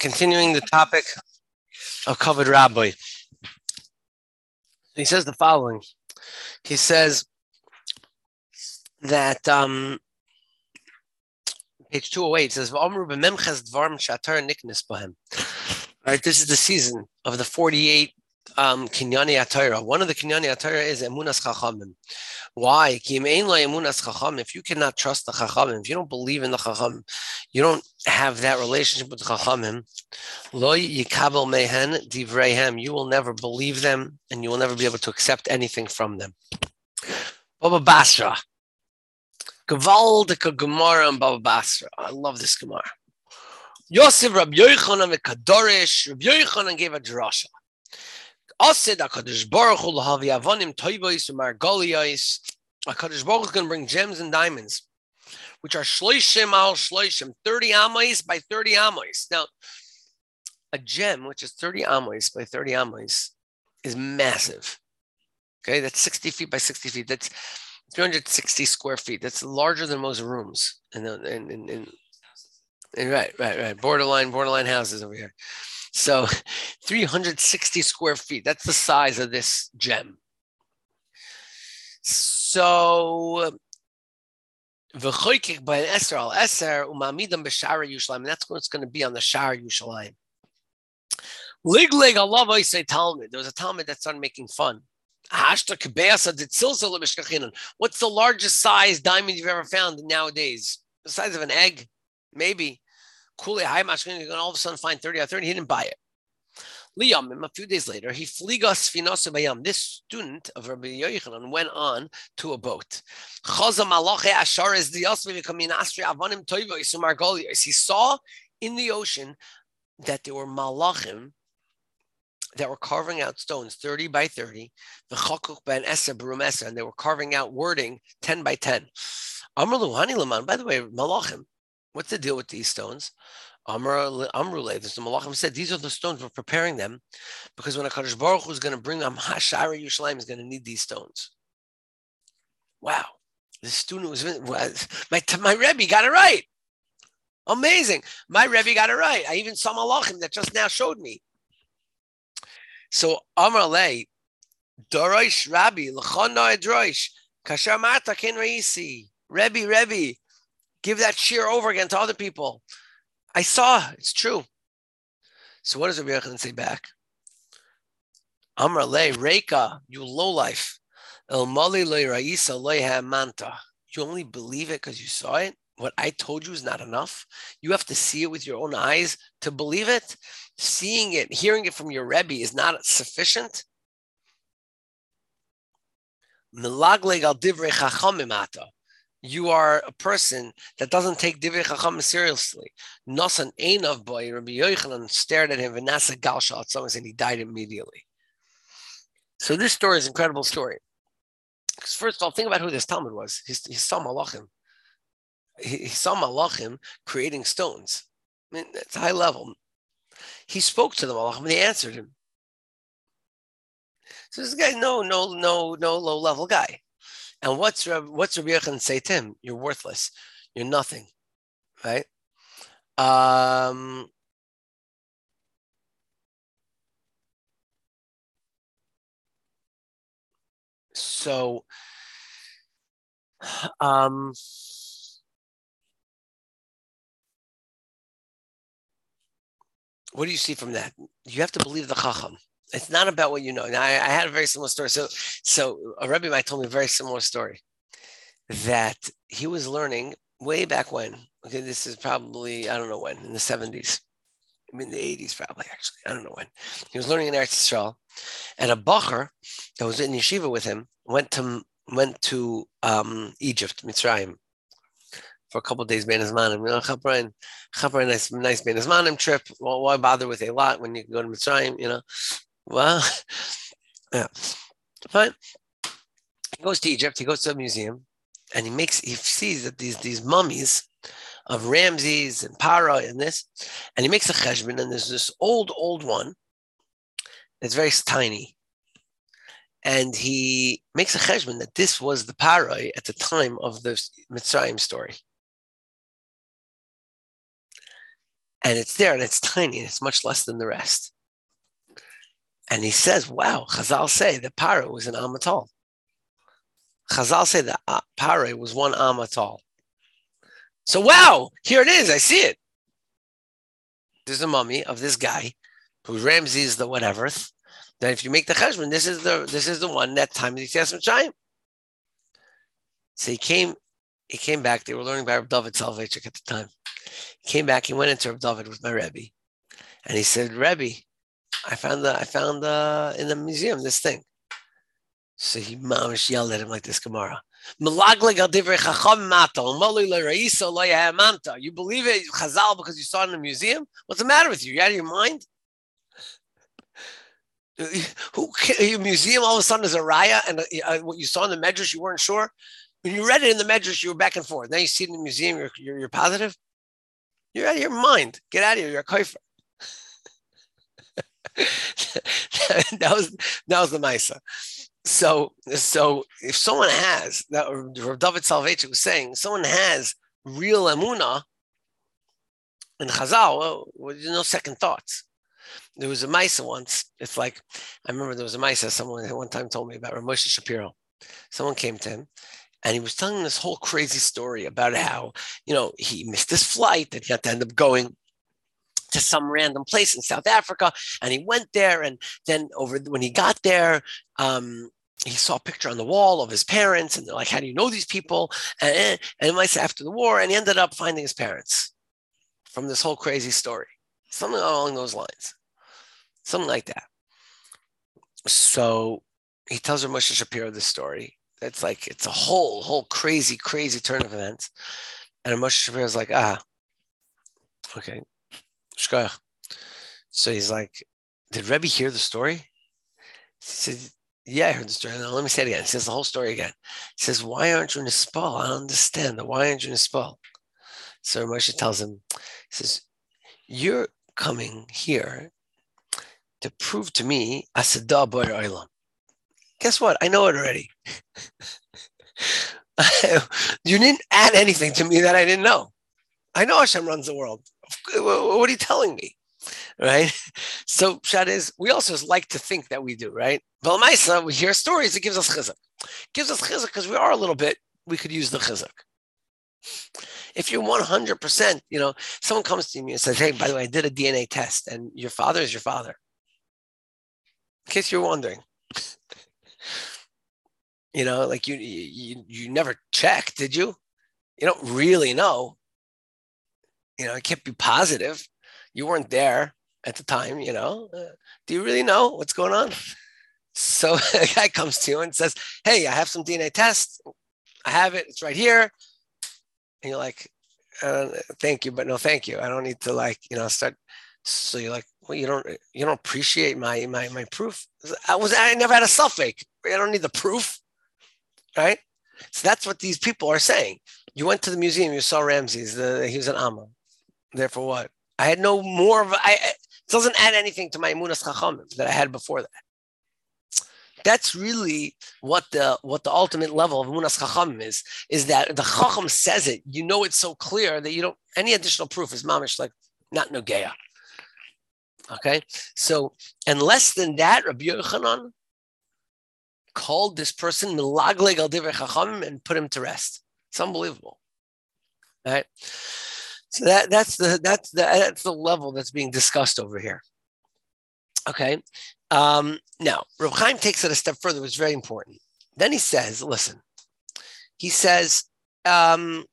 continuing the topic of Kavod Rabbi. He says the following. He says that page 208 says, right, this is the season of the 48 Kinyani Atayra. One of the Kinyani Atayra is Emunas Chachamim. Why? If you cannot trust the Chachamim, if you don't believe in the Chachamim, you don't have that relationship with the Chachamim, Lo yikabel mehen divreihem, you will never believe them and you will never be able to accept anything from them. Baba Basra. Gewaldike Gemara and Baba Basra. I love this Gemara. Yosef Rabbi Yochanan v'Kadorish. Rabbi Yochanan gave a drasha. Asid HaKadosh Baruch Hu l'havi avonim toivos u'margoliyos. HaKadosh Baruch Hu is going to bring gems and diamonds, which are shloishim al shloishim, 30 amos by 30 amos. Now, a gem, which is 30 amos by 30 amos, is massive. Okay, that's 60 feet by 60 feet. That's 360 square feet. That's larger than most rooms. Right. Borderline houses over here. So 360 square feet. That's the size of this gem. So v'choykik by an eser al eser umamidam b'shara Yerushalayim. And that's what's going to be on the Shara Yerushalayim. Lig Allah v'yisei Talmud. There was a Talmud that started making fun. What's the largest size diamond you've ever found nowadays? The size of an egg? Maybe. Kuli Haimash, you're going to all of a sudden find 30 out of 30. He didn't buy it. Liyamim, a few days later, he fligas finos bayam. This student of Rabbi Yochanan went on to a boat. He saw in the ocean that there were malachim that were carving out stones 30 by 30, and they were carving out wording 10 by 10. By the way, malachim, what's the deal with these stones? Amruleh, the malachim said, these are the stones, we're preparing them, because when HaKadosh Baruch Hu is going to bring them, Shara Yerushalayim is going to need these stones. Wow. This student was, my Rebbe got it right. Amazing. My Rebbe got it right. I even saw malachim that just now showed me. So Amar Lei, Dorosh Rabbi, L'chon Drosh, Kasher Marta Ken Reisi, Rebbe, give that cheer over again to other people. I saw, it's true. So what does Rabbi Yochanan say back? Amar Lei, Reika, you lowlife, El Mali Lei Raisa Lei Hamanta. You only believe it because you saw it? What I told you is not enough. You have to see it with your own eyes to believe it. Seeing it, hearing it from your Rebbe is not sufficient. You are a person that doesn't take Divrei Chacham seriously. Nasan Einav boy, Rabbi Yochanan stared at him, and Nasa Galsha at someone and he died immediately. So this story is an incredible story. Because first of all, think about who this Talmud was. He saw Malachim. He saw Malachim creating stones. I mean, it's high level. He spoke to the Malachim and they answered him. So this guy, no low level guy. And what's Rabbi Yochanan say to him? You're worthless. You're nothing, right? So, what do you see from that? You have to believe the Chacham. It's not about what you know. Now, I had a very similar story. So a Rebbe might told me a very similar story that he was learning way back when. Okay, this is probably, I don't know when, in the 70s. I mean, the 80s probably, actually. I don't know when. He was learning in Eretz Yisrael. And a bacher that was in yeshiva with him went to Egypt, Mitzrayim, for a couple of days, Bein Hazmanim. Nice Bein Hazmanim trip. Well, why bother with a lot when you can go to Mitzrayim, Well, yeah, fine. He goes to Egypt. He goes to a museum, and he sees that these mummies of Ramses and Para and this, and he makes a cheshbon, and there's this old one that's very tiny, and he makes a cheshbon that this was the Parai at the time of the Mitzrayim story. And it's there, and it's tiny, and it's much less than the rest. And he says, wow, Chazal say that Paro was an Am tall. Chazal say that Paro was one Am tall. So wow, here it is. I see it. There's a mummy of this guy who's Ramses the whatever. Then if you make the cheshbon, this is the one that time of the Yitzias Mitzrayim. So he came back. They were learning by Reb David Soloveitchik at the time. He came back. He went into Reb David with my Rebbe, and he said, Rebbe, I found in the museum this thing. So he mamish yelled at him like this Gemara. You believe it, Chazal, because you saw it in the museum? What's the matter with you? You out of your mind? Your museum all of a sudden is a raya, and what you saw in the Medrash, you weren't sure? When you read it in the Medrash, you were back and forth. Now you see it in the museum, you're positive? You're out of your mind. Get out of here. You're a kofer. that was the Maisa. So if someone has, that David Soloveitchik was saying, someone has real emunah in Chazal, well, there's no second thoughts. There was a Maisa once. It's like, I remember there was a Maisa, someone one time told me about Rav Moshe Shapiro. Someone came to him, and he was telling this whole crazy story about how, he missed his flight, and he had to end up going to some random place in South Africa, and he went there, and then when he got there, he saw a picture on the wall of his parents, and they're like, how do you know these people? And I said, after the war, and he ended up finding his parents from this whole crazy story. Something along those lines. Something like that. So he tells Rav Moshe Shapiro this story. It's a whole crazy, crazy turn of events. And Rav Moshe Shapiro's like, okay. Shkoyach. So he's like, did Rebbe hear the story? He said, yeah, I heard the story. Now, let me say it again. He says the whole story again. He says, why aren't you in a spell? I don't understand. Why aren't you in a spell? So Moshe tells him, he says, you're coming here to prove to me Asadah Bar Olam. Guess what? I know it already. You didn't add anything to me that I didn't know. I know Hashem runs the world. What are you telling me? Right? So Pshat is, we also like to think that we do, right? But Maisa, we hear stories, it gives us chizuk. Gives us chizuk because we are a little bit, we could use the chizuk. If you're 100%, someone comes to me and says, hey, by the way, I did a DNA test and your father is your father. In case you're wondering. Like you never checked, did you? You don't really know. It can't be positive. You weren't there at the time, do you really know what's going on? So a guy comes to you and says, hey, I have some DNA tests. I have it. It's right here. And you're like, thank you, but no, thank you. I don't need to start. So you're like, well, you don't appreciate my proof. I never had a suffix. I don't need the proof. Right? So that's what these people are saying. You went to the museum, you saw Ramses, he was an Amma. Therefore what? I had no more of it doesn't add anything to my Emunas Chachamim that I had before that. That's really what the ultimate level of Emunas Chachamim is that the Chacham says it, it's so clear that you don't, any additional proof is mamish, like not Nogeya. Okay? So, and less than that, Rabbi Yochanan called this person Milagleg al Divrei Chachamim and put him to rest. It's unbelievable. Right? So that's the level that's being discussed over here. Okay. Now, Reb Chaim takes it a step further, which is very important. Then he says, listen, he says that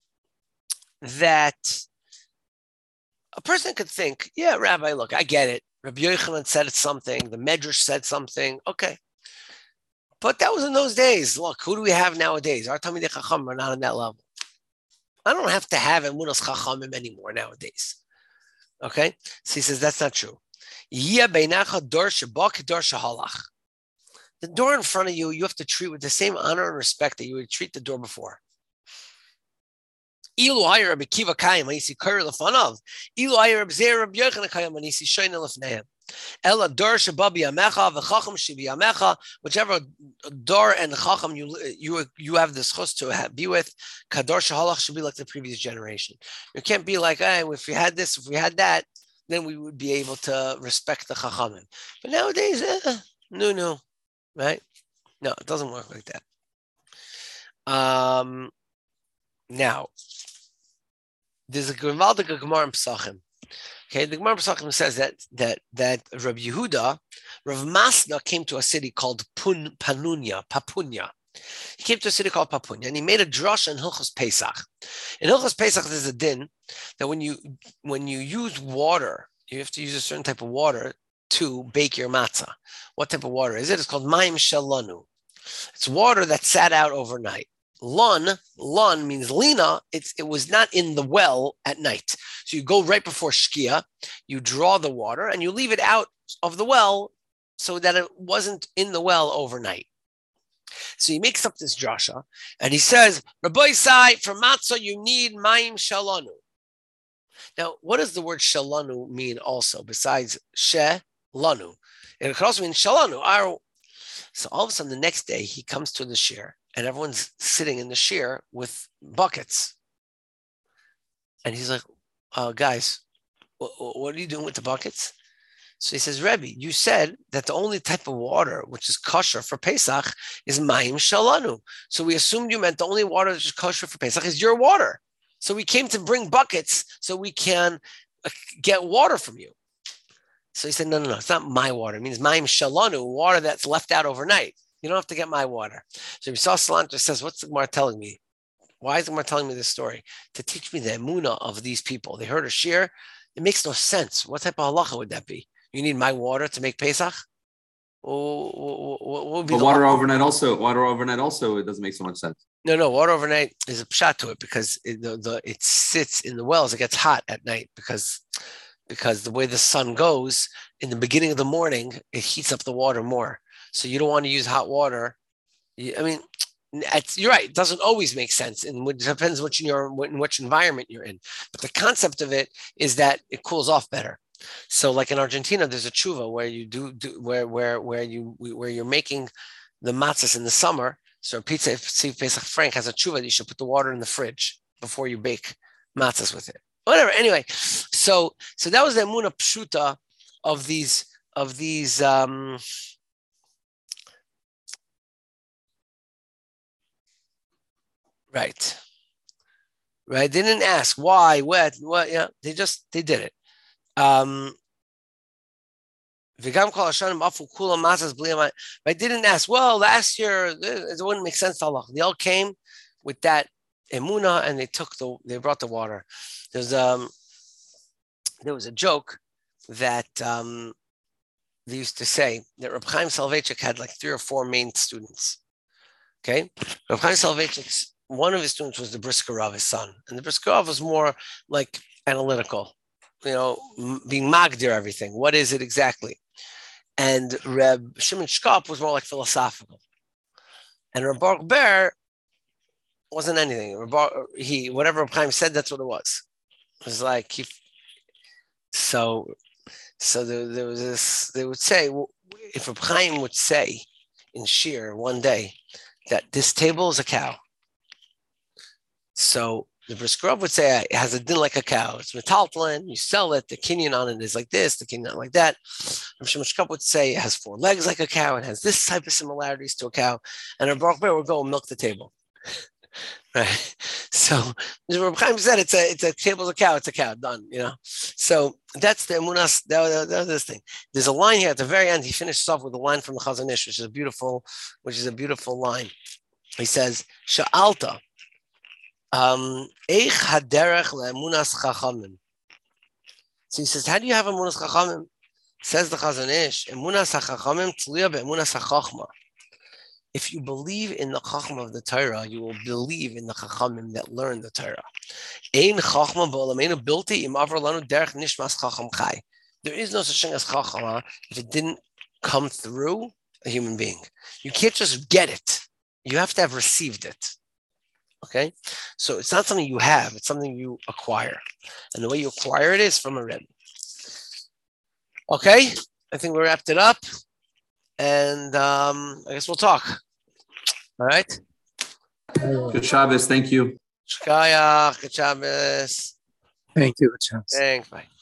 a person could think, yeah, Rabbi, look, I get it. Rabbi Yochanan said something. The Medrash said something. Okay. But that was in those days. Look, who do we have nowadays? Our Talmidei Chacham are not on that level. I don't have to have Emunas Chachamim anymore nowadays. Okay? So he says, that's not true. The door in front of you, you have to treat with the same honor and respect that you would treat the door before. Ilu hayir Rabbi Kiva kayim anisi kari lefanav. Ilu hayir Rabbi Zeir Rabbi Yochanan kayim anisi shoyne lefneim. Ella dor shababi yamecha v'chacham shibi yamecha. Whichever dor and chacham you have the schus to be with, kador shahalach should be like the previous generation. You can't be like, hey, if we had this, if we had that, then we would be able to respect the chachamim. But nowadays, no, right? No, it doesn't work like that. Now, there's a Gemara in Pesachim. Okay, the Gemara in Pesachim says that Rabbi Yehuda, Rav Masna came to a city called Papunya. He came to a city called Papunya, and he made a drasha in Hilchos Pesach. In Hilchos Pesach, there's a din that when you use water, you have to use a certain type of water to bake your matzah. What type of water is it? It's called Mayim Shalanu. It's water that sat out overnight. Lun means lina. It was not in the well at night. So you go right before Shkia, you draw the water, and you leave it out of the well so that it wasn't in the well overnight. So he makes up this drasha, and he says, Rabbi Sai, for matzah you need mayim shalanu. Now, what does the word shalanu mean also, besides she-lanu? It could also mean shalanu. So all of a sudden, the next day, he comes to the shir, and everyone's sitting in the shir with buckets. And he's like, guys, what are you doing with the buckets? So he says, Rebbe, you said that the only type of water which is kosher for Pesach is mayim shalanu. So we assumed you meant the only water that is kosher for Pesach is your water. So we came to bring buckets so we can get water from you. So he said, no, it's not my water. It means mayim shalanu, water that's left out overnight. You don't have to get my water. So Yisrael Salanter says, what's the Gemara telling me? Why is the Gemara telling me this story? To teach me the emunah of these people. They heard a shir. It makes no sense. What type of halacha would that be? You need my water to make Pesach? What would be but water overnight also, it doesn't make so much sense. No, water overnight is a pshat to it because it sits in the wells. It gets hot at night because the way the sun goes in the beginning of the morning, it heats up the water more. So you don't want to use hot water. You're right. It doesn't always make sense, and it depends in which environment you're in. But the concept of it is that it cools off better. So, like in Argentina, there's a tshuva where you where you're making the matzahs in the summer. So, Pizza Pesach Frank has a tshuva that you should put the water in the fridge before you bake matzahs with it. Whatever. Anyway, so that was the emunah pshuta of these. Right. They didn't ask why, what. Yeah, they did it. I didn't ask, well, last year it wouldn't make sense to Allah. They all came with that emunah and they brought the water. There was a joke that they used to say that Reb Chaim Soloveitchik had like 3 or 4 main students. Okay, Reb Chaim Soloveitchik, one of his students was the Brisker Rav, his son, and the Brisker Rav was more like analytical, being magdir everything. What is it exactly? And Reb Shimon Shkop was more like philosophical, and Reb Baruch Ber wasn't anything. Whatever Reb Chaim said, that's what it was. It was like So there was this. They would say, if Reb Chaim would say in Shir one day that this table is a cow. So the Brisker Rav would say it has a din like a cow. It's metaltalin. You sell it. The kinyan on it is like this. The kinyan like that. Reb Shimon Shkop would say it has 4 legs like a cow. It has this type of similarities to a cow. And Reb Baruch Ber would go and milk the table. Right. So Reb Chaim said it's a table's a cow. It's a cow. Done. So that's the emunas. That was this thing. There's a line here at the very end. He finishes off with a line from the Chazon Ish, which is a beautiful line. He says, "Sha'alta." Eich haderech le'emunas chachamim. So he says, how do you have emunas chachamim? Says the Chazon Ish, emunas chachamim tluya be'emunas chachma. If you believe in the chachma of the Torah, you will believe in the chachamim that learn the Torah. Ein chachma ba'olameinu bilti im avar lanu derech nishmas chacham chai. There is no such thing as chachma if it didn't come through a human being. You can't just get it. You have to have received it. Okay, so it's not something you have; it's something you acquire, and the way you acquire it is from a Rebbe. Okay, I think we wrapped it up, and I guess we'll talk. All right. Good Shabbos. Thank you. Shkaya, good Shabbos. Thank you. Good chance. Thanks. Bye.